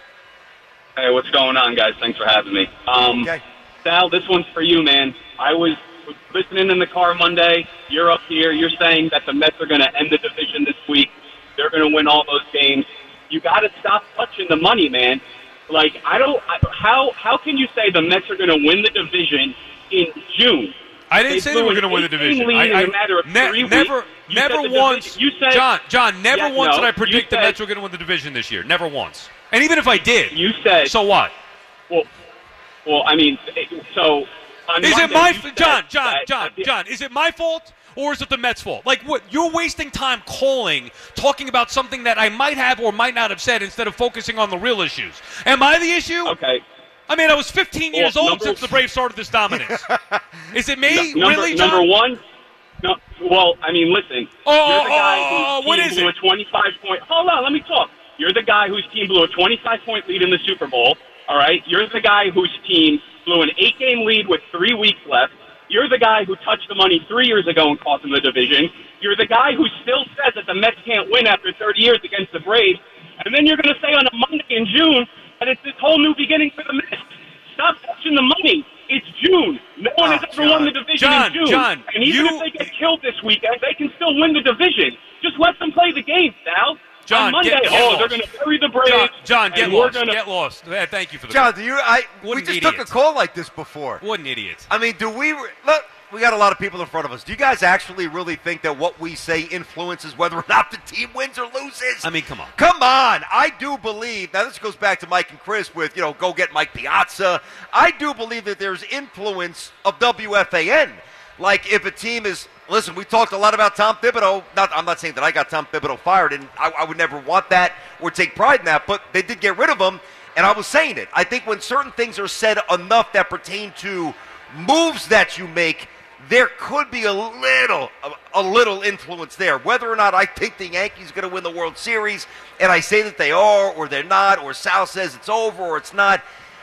Hey, what's going on, guys? Thanks for having me. Um, okay. Sal, this one's for you, man. I was listening in the car Monday. You're up here. You're saying that the Mets are going to end the division this week. They're going to win all those games. You got to stop touching the money, man. Like, I don't – how how can you say the Mets are going to win the division in June? I didn't they say they were going to win the division. I, I, in a matter of ne- three never, weeks, never once. You said, John, John, never yeah, once no, did I predict said, the Mets were going to win the division this year. Never once. And even if I did, you said. So what? Well, well, I mean, so. On is Monday, it my f- John, John, that, John, uh, John? Is it my fault? Or is it the Mets' fault? Like, what? You're wasting time calling, talking about something that I might have or might not have said instead of focusing on the real issues. Am I the issue? Okay. I mean, I was fifteen years well, old number, since the Braves started this dominance. Is it me? No, number, really, John? Number one? No, well, I mean, listen. Oh, you're the guy oh, whose what team is blew it? a twenty-five point. Hold on, let me talk. You're the guy whose team blew a twenty-five point lead in the Super Bowl, all right? You're the guy whose team blew an eight-game lead with three weeks left. You're the guy who touched the money three years ago and cost them the division. You're the guy who still says that the Mets can't win after thirty years against the Braves. And then you're going to say on a Monday in June that it's this whole new beginning for the Mets. Stop touching the money. It's June. No one oh, has ever John. won the division John, in June. John, and even you... if they get killed this weekend, they can still win the division. Just let them play the game, Sal. John, on Monday, get, get oh, lost. they're going to bury the Braves. John, John get and we're lost. Gonna... Get lost. Yeah, thank you for the John, do you? I what we just idiot. took a call like this before. What an idiot. I mean, do we look? We got a lot of people in front of us. Do you guys actually really think that what we say influences whether or not the team wins or loses? I mean, come on. Come on. I do believe, now this goes back to Mike and Chris with, you know, go get Mike Piazza. I do believe that there's influence of W F A N. Like if a team is, listen, we talked a lot about Tom Thibodeau. Not, I'm not saying that I got Tom Thibodeau fired, and I, I would never want that or take pride in that, but they did get rid of him, and I was saying it. I think when certain things are said enough that pertain to moves that you make, there could be a little, a, a little influence there. Whether or not I think the Yankees are going to win the World Series, and I say that they are, or they're not, or Sal says it's over, or it's not,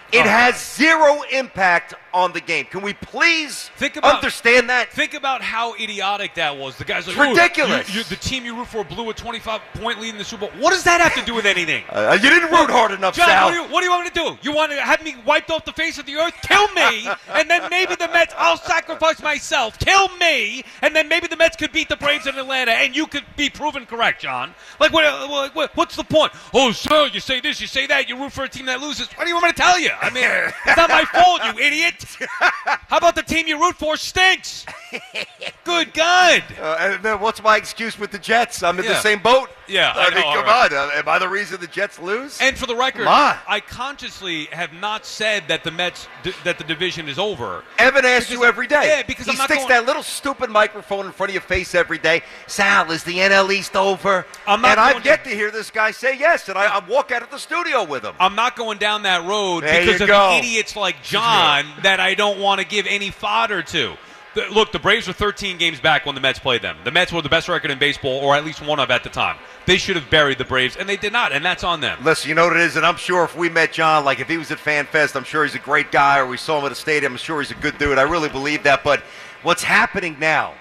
It Oh. has zero impact on the game. Can we please Think about, understand that? Think about how idiotic that was. The guy's like, It's ridiculous. "Oh, you- you- the team you root for blew a twenty-five point lead in the Super Bowl. What does that have to do with anything? Uh, you didn't root hard enough, John, Sal. What do, you, what do you want me to do? You want to have me wiped off the face of the earth? Kill me, and then maybe the Mets, I'll sacrifice myself. Kill me, and then maybe the Mets could beat the Braves in Atlanta, and you could be proven correct, John. Like, what, what, what, what's the point? Oh, sir, you say this, you say that, you root for a team that loses. What do you want me to tell you? I mean, it's not my fault, you idiot. How about the team you root for stinks? Good God. Uh, and then what's my excuse with the Jets? I'm in Yeah. the same boat. Yeah, I, I mean, know, come all right. on. Uh, am I the reason the Jets lose? And for the record, Come on. I consciously have not said that the Mets d- that the division is over. Evan asks Because- you every day. Yeah, because he I'm not sticks going- that little stupid microphone in front of your face every day. Sal, is the N L East over? I'm not and I've going yet to hear this guy say yes, and I, I walk out of the studio with him. I'm not going down that road There because you of go. idiots like John that I don't want to give any fodder to. The, look, the Braves were thirteen games back when the Mets played them. The Mets were the best record in baseball, or at least one of at the time. They should have buried the Braves, and they did not, and that's on them. Listen, you know what it is, and I'm sure if we met John, like if he was at Fan Fest, I'm sure he's a great guy, or we saw him at a stadium, I'm sure he's a good dude. I really believe that. But what's happening now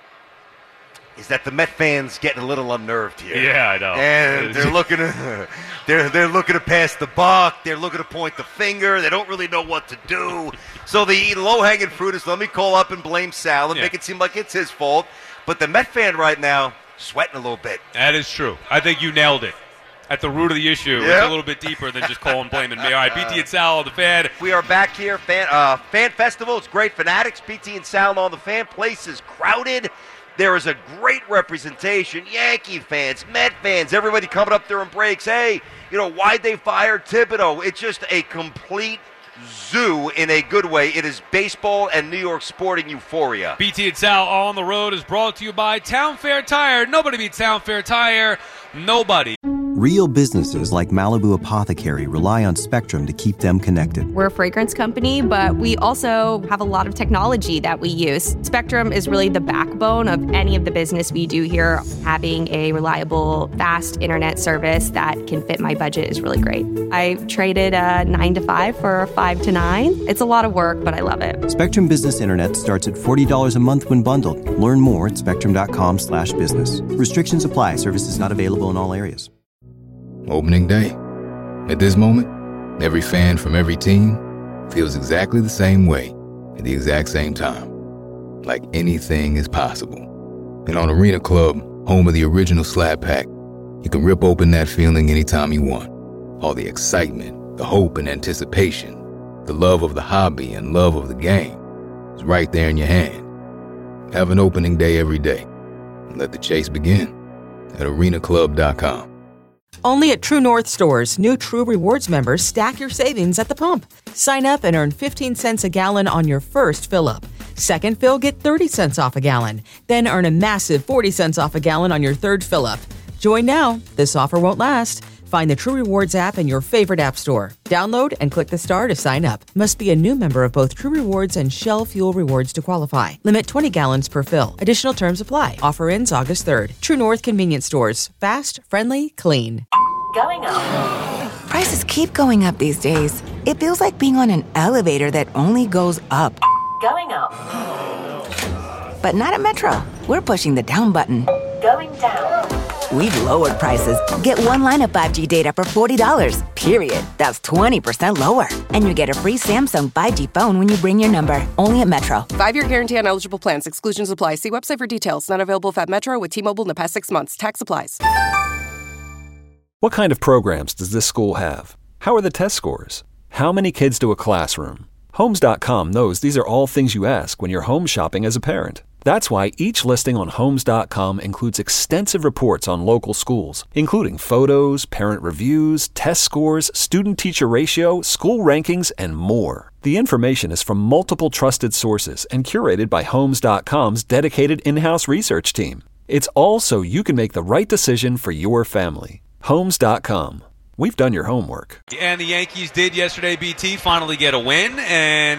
is that the Met fans getting a little unnerved here. Yeah, I know. And they're looking to they're they're looking to pass the buck. They're looking to point the finger. They don't really know what to do. So the low hanging fruit is let me call up and blame Sal and Yeah. make it seem like it's his fault. But the Met fan right now sweating a little bit. That is true. I think you nailed it. At the root of the issue, it's Yep. a little bit deeper than just calling blaming me. All right, B T and Sal on the Fan. We are back here, fan uh, fan festival. It's great. Fanatics, P T and Sal on the Fan. Place is crowded. There is a great representation. Yankee fans, Met fans, everybody coming up there in breaks. Hey, you know, why'd they fire Thibodeau? It's just a complete zoo in a good way. It is baseball and New York sporting euphoria. B T and Sal on the road is brought to you by Town Fair Tire. Nobody beats Town Fair Tire. Nobody. Real businesses like Malibu Apothecary rely on Spectrum to keep them connected. We're a fragrance company, but we also have a lot of technology that we use. Spectrum is really the backbone of any of the business we do here. Having a reliable, fast internet service that can fit my budget is really great. I traded a nine to five for a five to nine. It's a lot of work, but I love it. Spectrum Business Internet starts at forty dollars a month when bundled. Learn more at spectrum.com slash business. Restrictions apply. Services not available in all areas. Opening day. At this moment, every fan from every team feels exactly the same way at the exact same time. Like anything is possible. And on Arena Club, home of the original Slab Pack, you can rip open that feeling anytime you want. All the excitement, the hope and anticipation, the love of the hobby and love of the game is right there in your hand. Have an opening day every day. And let the chase begin at arena club dot com. Only at True North stores, new True Rewards members stack your savings at the pump. Sign up and earn fifteen cents a gallon on your first fill-up. Second fill, get thirty cents off a gallon. Then earn a massive forty cents off a gallon on your third fill-up. Join now. This offer won't last. Find the True Rewards app in your favorite app store. Download and click the star to sign up. Must be a new member of both True Rewards and Shell Fuel Rewards to qualify. Limit twenty gallons per fill. Additional terms apply. Offer ends August third. True North Convenience Stores. Fast, friendly, clean. Going up. Prices keep going up these days. It feels like being on an elevator that only goes up. Going up. But not at Metro. We're pushing the down button. Going down. We've lowered prices. Get one line of five G data for forty dollars, period. That's twenty percent lower. And you get a free Samsung five G phone when you bring your number. Only at Metro. Five-year guarantee on eligible plans. Exclusions apply. See website for details. Not available if at Metro with T-Mobile in the past six months. Tax applies. What kind of programs does this school have? How are the test scores? How many kids do a classroom? Homes dot com knows these are all things you ask when you're home shopping as a parent. That's why each listing on Homes dot com includes extensive reports on local schools, including photos, parent reviews, test scores, student-teacher ratio, school rankings, and more. The information is from multiple trusted sources and curated by Homes dot com's dedicated in-house research team. It's all so you can make the right decision for your family. Homes dot com. We've done your homework. And the Yankees did yesterday, B T, finally get a win. And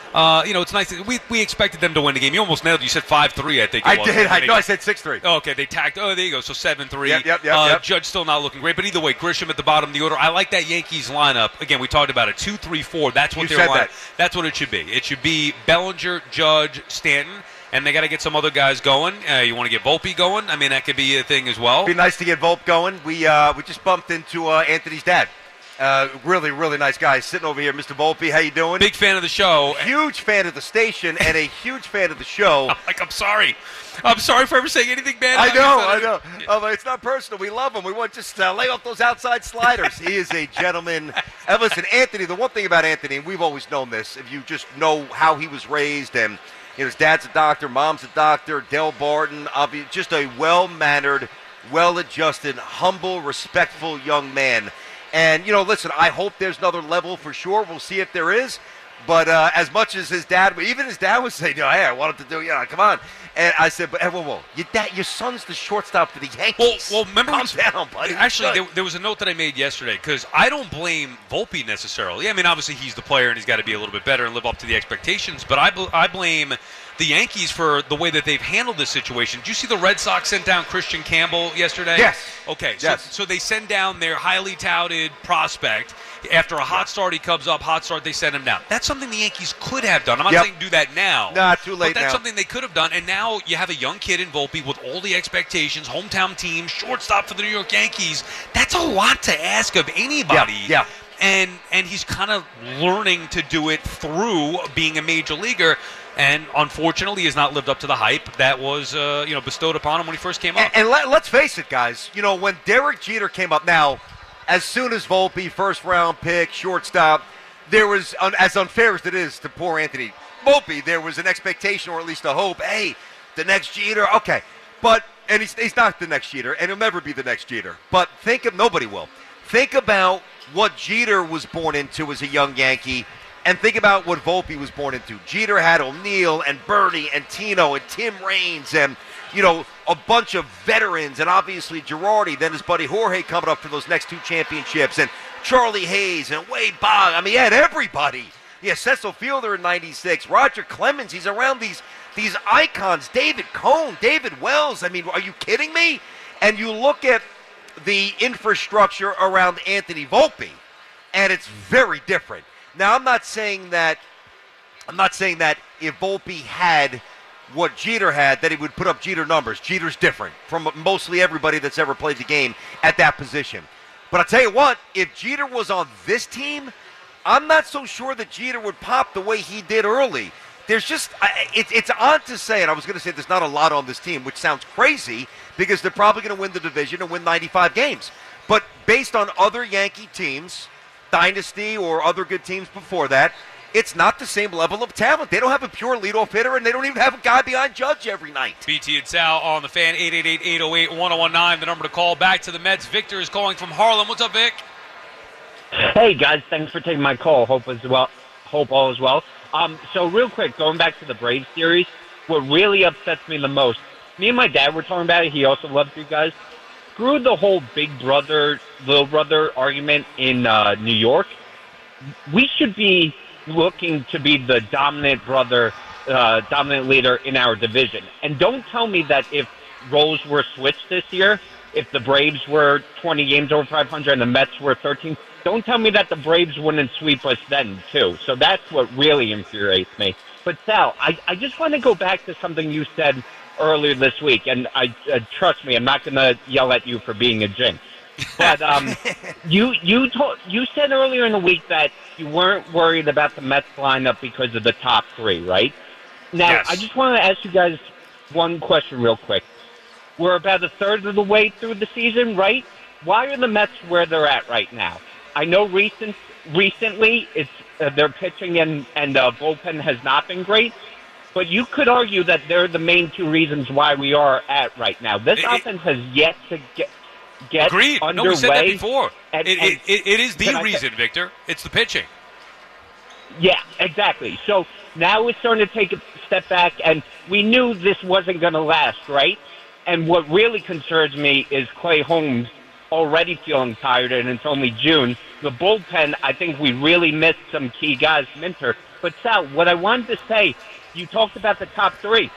Uh, you know, it's nice. That we we expected them to win the game. You almost nailed it. You said five three, I think it I was. did. I, no, I said six three. Oh, okay, they tacked. Oh, there you go. So seven three. Yep, yep, yep, uh, yep. Judge still not looking great. But either way, Grisham at the bottom of the order. I like that Yankees lineup. Again, we talked about it. two three four. That's what You their said line. that. That's what it should be. It should be Bellinger, Judge, Stanton. And they got to get some other guys going. Uh, you want to get Volpe going? I mean, that could be a thing as well. Be nice to get Volpe going. We uh, we just bumped into uh, Anthony's dad. Uh, really, really nice guy sitting over here, Mister Volpe. How you doing? Big fan of the show. Huge fan of the station and a huge fan of the show. Like, I'm sorry. I'm sorry for ever saying anything bad. I about know, you. I know. Oh, but it's not personal. We love him. We want just uh, lay off those outside sliders. He is a gentleman. And listen, Anthony, the one thing about Anthony, and we've always known this, if you just know how he was raised, and you know, his dad's a doctor, mom's a doctor, Del Barton, obvi- just a well-mannered, well-adjusted, humble, respectful young man. And, you know, listen, I hope there's another level for sure. We'll see if there is. But uh, as much as his dad, even his dad was saying, hey, I wanted to do, yeah, come on. And I said, but, whoa, whoa, your, dad, your son's the shortstop for the Yankees. Well, well remember Calm down, buddy. Actually, there, there was a note that I made yesterday because I don't blame Volpe necessarily. I mean, obviously he's the player and he's got to be a little bit better and live up to the expectations. But I, bl- I blame the Yankees for the way that they've handled this situation. Did you see the Red Sox sent down Christian Campbell yesterday? Yes. Okay, so, Yes. so they send down their highly touted prospect. After a hot start, he comes up, hot start, they send him down. That's something the Yankees could have done. I'm not Yep. saying do that now. Nah, too late But that's now. something they could have done. And now you have a young kid in Volpe with all the expectations, hometown team, shortstop for the New York Yankees. That's a lot to ask of anybody. Yeah, yeah. And and he's kind of learning to do it through being a major leaguer. And unfortunately, he has not lived up to the hype that was uh, you know bestowed upon him when he first came up. And, and let, let's face it, guys. You know, when Derek Jeter came up, now, as soon as Volpe, first round pick, shortstop, there was, un, as unfair as it is to poor Anthony Volpe, there was an expectation or at least a hope. Hey, the next Jeter, okay, but and he's he's not the next Jeter, and he'll never be the next Jeter. But think of nobody will. Think about what Jeter was born into as a young Yankee. And think about what Volpe was born into. Jeter had O'Neill and Bernie and Tino and Tim Raines and, you know, a bunch of veterans and obviously Girardi, then his buddy Jorge coming up for those next two championships, and Charlie Hayes and Wade Bogg. I mean, he had everybody. Yeah, Cecil Fielder in ninety-six, Roger Clemens. He's around these these icons. David Cone, David Wells. I mean, are you kidding me? And you look at the infrastructure around Anthony Volpe, and it's very different. Now, I'm not saying that I'm not saying that if Volpe had what Jeter had, that he would put up Jeter numbers. Jeter's different from mostly everybody that's ever played the game at that position. But I'll tell you what, if Jeter was on this team, I'm not so sure that Jeter would pop the way he did early. There's just, it, it's odd to say, and I was going to say there's not a lot on this team, which sounds crazy because they're probably going to win the division and win ninety-five games. But based on other Yankee teams, Dynasty or other good teams before that, it's not the same level of talent. They don't have a pure leadoff hitter, and they don't even have a guy behind Judge every night. B T and Sal on the Fan, eight eight eight, eight oh eight, one oh one nine, the number to call. Back to the Mets. Victor is calling from Harlem. What's up, Vic? Hey, guys. Thanks for taking my call. Hope as well. Hope all is well. Um, so real quick, going back to the Braves series, what really upsets me the most, me and my dad were talking about it. He also loves you guys. Screw the whole big brother, little brother argument in uh, New York. We should be looking to be the dominant brother, uh, dominant leader in our division. And don't tell me that if roles were switched this year, if the Braves were twenty games over five hundred and the Mets were thirteen, don't tell me that the Braves wouldn't sweep us then, too. So that's what really infuriates me. But, Sal, I, I just want to go back to something you said earlier this week, and I uh, trust me, I'm not going to yell at you for being a jinx. But um, you you told, you said earlier in the week that you weren't worried about the Mets lineup because of the top three, right? Now, Yes. I just want to ask you guys one question real quick. We're about a third of the way through the season, right? Why are the Mets where they're at right now? I know recent recently it's uh, their pitching and and uh, bullpen has not been great. But you could argue that they're the main two reasons why we are at right now. This It- offense has yet to get get Agreed. underway. No, we said that before. And- it, and- it, it, it is the Can I say- reason, Victor. It's the pitching. Yeah, exactly. So now it's starting to take a step back, and we knew this wasn't going to last, right? And what really concerns me is Clay Holmes already feeling tired, and it's only June. The bullpen, I think we really missed some key guys, Minter. But, Sal, what I wanted to say, you talked about the top three.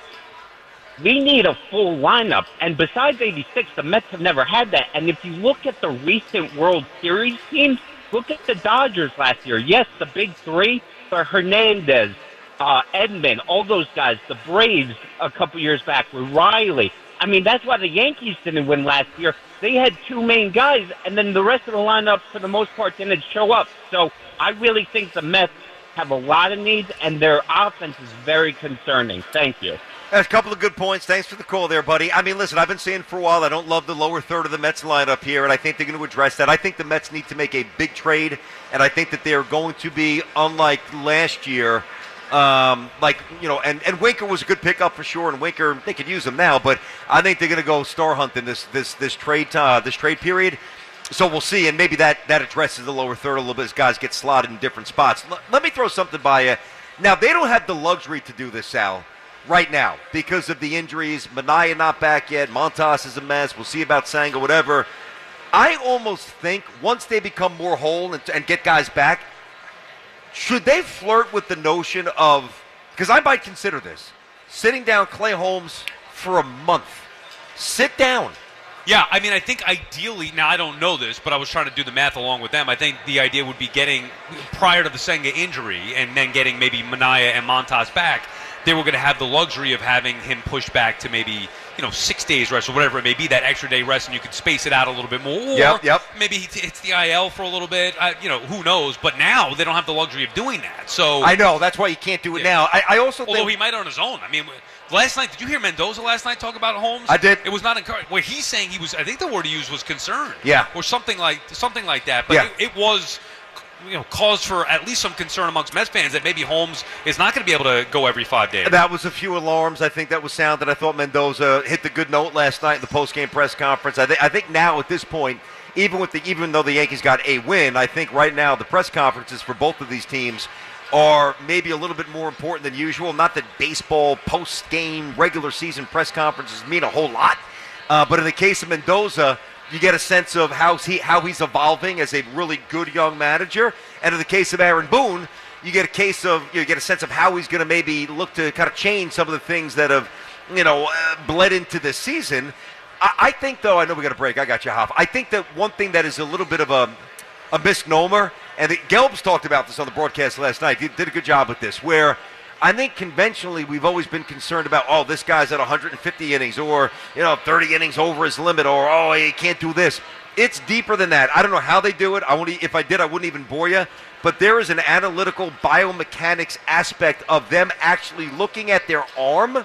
We need a full lineup. And besides eighty-six, the Mets have never had that. And if you look at the recent World Series teams, look at the Dodgers last year. Yes, the big three, but Hernandez, uh, Edman, all those guys, the Braves a couple years back with Riley. I mean, that's why the Yankees didn't win last year. They had two main guys, and then the rest of the lineup, for the most part, didn't show up. So I really think the Mets have a lot of needs, and their offense is very concerning. Thank you. That's a couple of good points. Thanks for the call there, buddy. I mean, listen, I've been saying for a while I don't love the lower third of the Mets lineup here, and I think they're going to address that. I think the Mets need to make a big trade, and I think that they're going to be, unlike last year, um, like, you know, and, and Winker was a good pickup for sure, and Winker, they could use him now, but I think they're going to go star hunting this this this trade uh, this trade period. So we'll see, and maybe that, that addresses the lower third a little bit as guys get slotted in different spots. L- let me throw something by you. Now, they don't have the luxury to do this, Sal, right now because of the injuries. Minaya not back yet. Montas is a mess. We'll see about Senga, whatever. I almost think once they become more whole and, and get guys back, should they flirt with the notion of, because I might consider this, sitting down Clay Holmes for a month. Sit down. Yeah, I mean, I think ideally, now I don't know this, but I was trying to do the math along with them. I think the idea would be getting, prior to the Senga injury, and then getting maybe Minaya and Montas back, they were going to have the luxury of having him pushed back to maybe, you know, six days rest or whatever it may be, that extra day rest, and you could space it out a little bit more. Or yep, yep. maybe he t- hits the I L for a little bit. I, you know, who knows? But now they don't have the luxury of doing that. So I know. That's why you can't do it yeah. now. I, I also Although think... he might on his own. I mean, last night, did you hear Mendoza last night talk about Holmes? I did. It was not encouraging. Where he's saying he was, I think the word he used was concerned. Yeah. Or something like something like that. But yeah. it, it was... you know, cause for at least some concern amongst Mets fans that maybe Holmes is not going to be able to go every five days. That was a few alarms. I think that was sounded. I thought Mendoza hit the good note last night in the post-game press conference. I, th- I think now at this point, even with the even though the Yankees got a win, I think right now the press conferences for both of these teams are maybe a little bit more important than usual. Not that baseball post-game regular season press conferences mean a whole lot, uh, but in the case of Mendoza, you get a sense of how he how he's evolving as a really good young manager. And in the case of Aaron Boone, you get a case of you get a sense of how he's going to maybe look to kind of change some of the things that have, you know, uh, bled into this season. I, I think, though, I know we got a break. I got you, Hoff. I think that one thing that is a little bit of a a misnomer, and the, Gelbs talked about this on the broadcast last night. He did a good job with this, where I think conventionally we've always been concerned about, oh, this guy's at one hundred fifty innings or, you know, thirty innings over his limit, or, oh, he can't do this. It's deeper than that. I don't know how they do it. I won't, if I did, I wouldn't even bore you. But there is an analytical biomechanics aspect of them actually looking at their arm,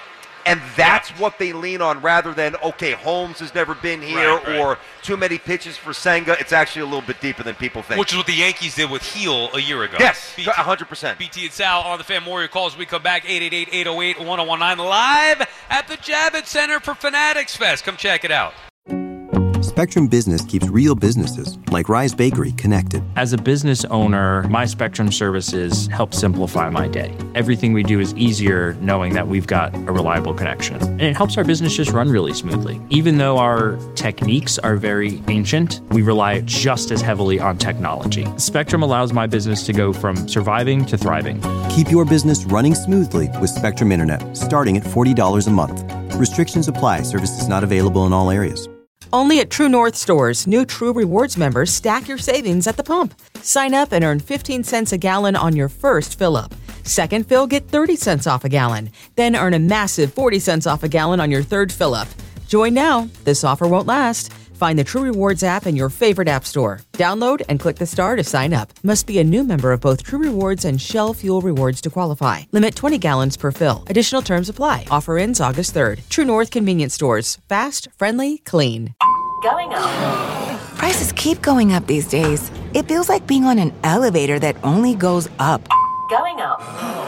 and that's yeah. what they lean on rather than, okay, Holmes has never been here right, right. or too many pitches for Senga. It's actually a little bit deeper than people think. Which is what the Yankees did with Heel a year ago. Yes, B T, one hundred percent. B T and Sal on the Fan Warrior calls. We come back, eight eight eight, eight oh eight, one oh one nine, live at the Javits Center for Fanatics Fest. Come check it out. Spectrum Business keeps real businesses, like Rise Bakery, connected. As a business owner, my Spectrum services help simplify my day. Everything we do is easier knowing that we've got a reliable connection. And it helps our business just run really smoothly. Even though our techniques are very ancient, we rely just as heavily on technology. Spectrum allows my business to go from surviving to thriving. Keep your business running smoothly with Spectrum Internet, starting at forty dollars a month. Restrictions apply. Services not available in all areas. Only at True North stores, new True Rewards members stack your savings at the pump. Sign up and earn fifteen cents a gallon on your first fill-up. Second fill, get thirty cents off a gallon. Then earn a massive forty cents off a gallon on your third fill-up. Join now. This offer won't last. Find the True Rewards app in your favorite app store. Download and click the star to sign up. Must be a new member of both True Rewards and Shell Fuel Rewards to qualify. Limit twenty gallons per fill. Additional terms apply. Offer ends August third. True North Convenience Stores. Fast, friendly, clean. Going up. Prices keep going up these days. It feels like being on an elevator that only goes up. Going up.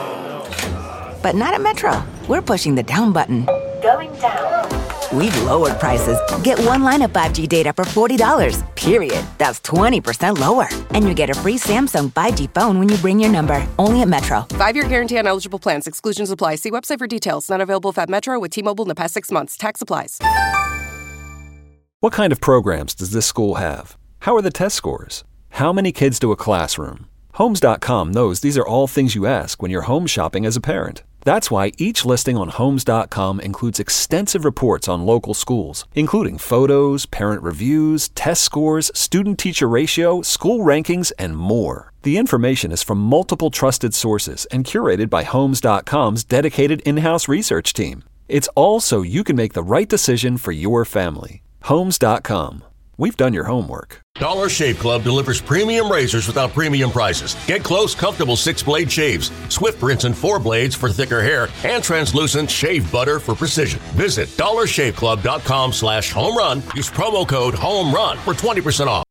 But not at Metro. We're pushing the down button. Going down. We've lowered prices. Get one line of five G data for forty dollars, period. That's twenty percent lower. And you get a free Samsung five G phone when you bring your number. Only at Metro. Five-year guarantee on eligible plans. Exclusions apply. See website for details. Not available at Metro with T-Mobile in the past six months. Tax applies. What kind of programs does this school have? How are the test scores? How many kids do a classroom? Homes dot com knows these are all things you ask when you're home shopping as a parent. That's why each listing on Homes dot com includes extensive reports on local schools, including photos, parent reviews, test scores, student-teacher ratio, school rankings, and more. The information is from multiple trusted sources and curated by Homes dot com's dedicated in-house research team. It's all so you can make the right decision for your family. Homes dot com. We've done your homework. Dollar Shave Club delivers premium razors without premium prices. Get close, comfortable six-blade shaves, swift rinse and four blades for thicker hair, and translucent shave butter for precision. Visit dollar shave club dot com slash home run. Use promo code HOME RUN for twenty percent off.